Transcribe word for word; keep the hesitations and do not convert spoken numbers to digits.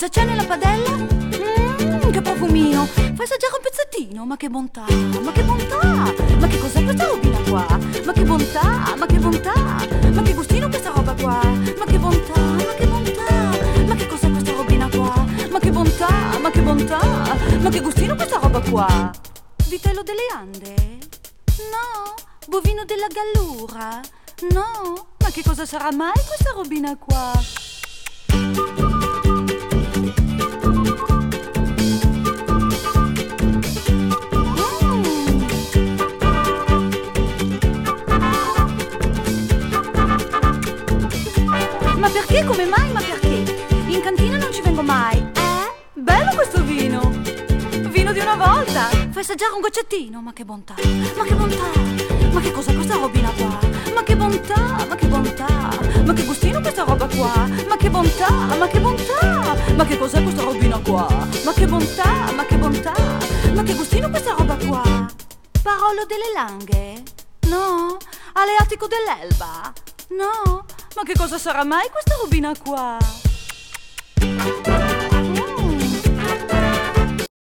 Cosa c'è nella padella? Mmm, che profumino. Fai assaggiare un pezzettino. Ma che bontà, ma che bontà. Ma che cos'è questa robina qua? Ma che bontà, ma che bontà. Ma che gustino questa roba qua? Ma che bontà, ma che bontà. Ma che cos'è questa robina qua? Ma che bontà, ma che bontà. Ma che gustino questa roba qua? Vitello delle Ande? No. Bovino della Gallura? No. Ma che cosa sarà mai questa robina qua? Ma perché? Come mai? Ma perché? In cantina non ci vengo mai. Eh? Bello questo vino! Vino di una volta! Fai assaggiare un goccettino. Ma che bontà! Ma che bontà! Ma che cos'è questa robina qua? Ma che bontà! Ma che bontà! Ma che gustino questa roba qua? Ma che bontà! Ma che bontà! Ma che cos'è questa robina qua? Ma che bontà! Ma che bontà! Ma che gustino questa roba qua? Parolo delle Langhe? No? Aleatico dell'Elba? No? Ma che cosa sarà mai questa robina qua?